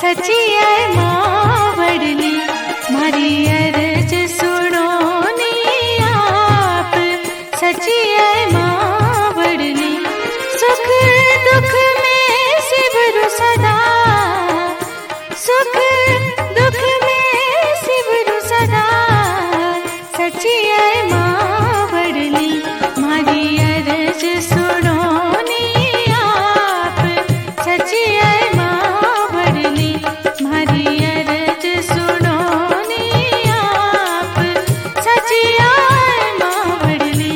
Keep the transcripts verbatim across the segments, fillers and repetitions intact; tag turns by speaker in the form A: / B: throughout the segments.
A: सची है मावड़नी मारी अर्ज सुनो नी आप। सची है मावड़नी सुख दुख में सिवरु सदा, सुख दुख में सिवरु सदा। सची है मावड़नी मारी अर्ज सुनो नी आप। सची है मावड़नी मारी अर्ज सुनो नी आप। सची है मावड़नी।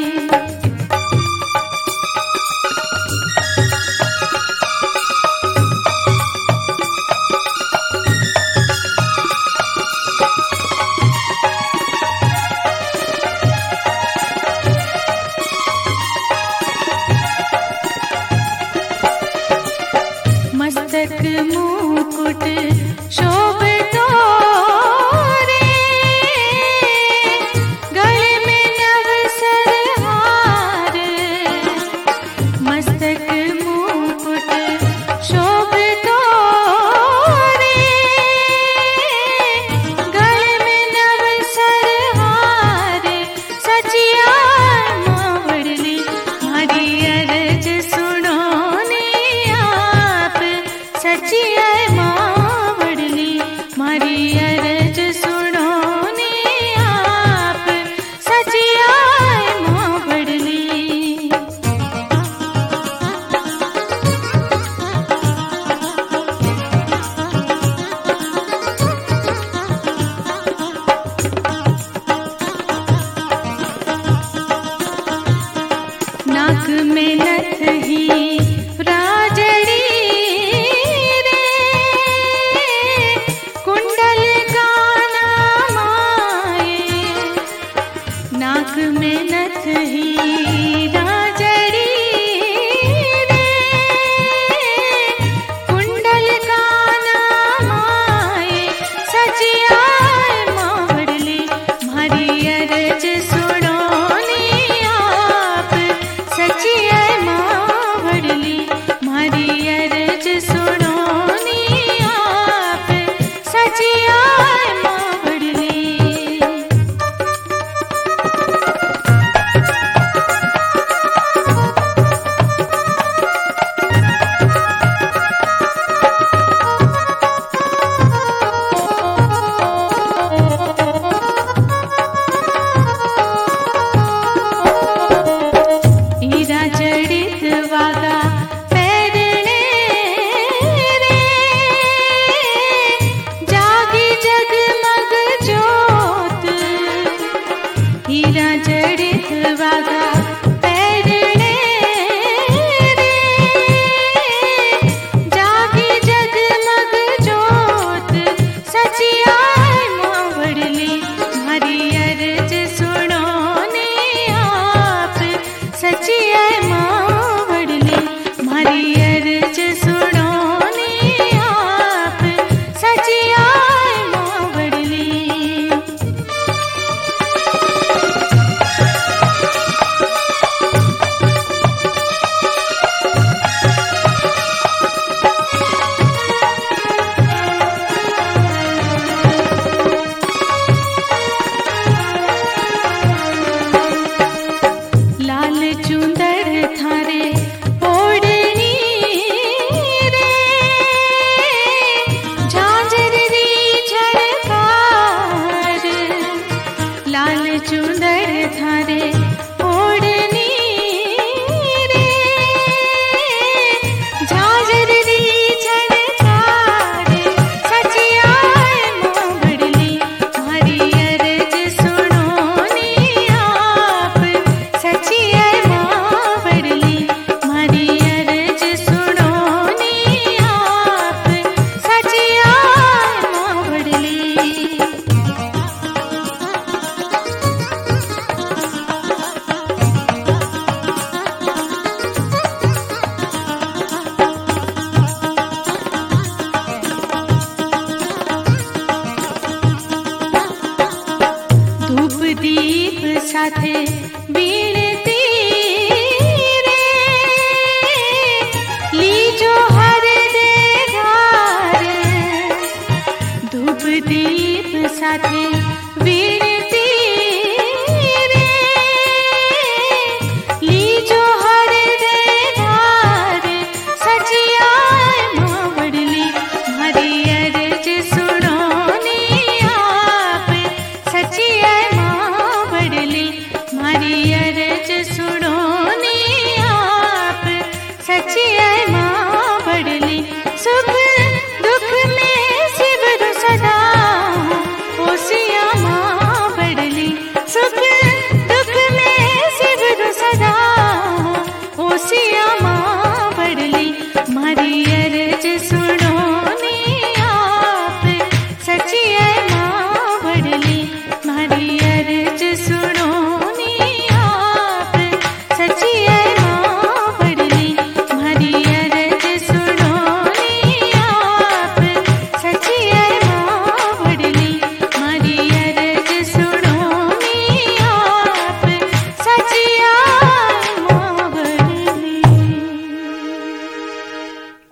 A: मस्तक मुकुट शोभतो रे, गले में नव सरहार। मस्तक मुकुट शोभतो रे, गले में नव सरहार। सची है मावड़नी मारी अर्ज सुनो नी आप। सची है मावड़नी मारी अर्ज सुनो नी आप। सची है मावड़नी। नाक में नथ ही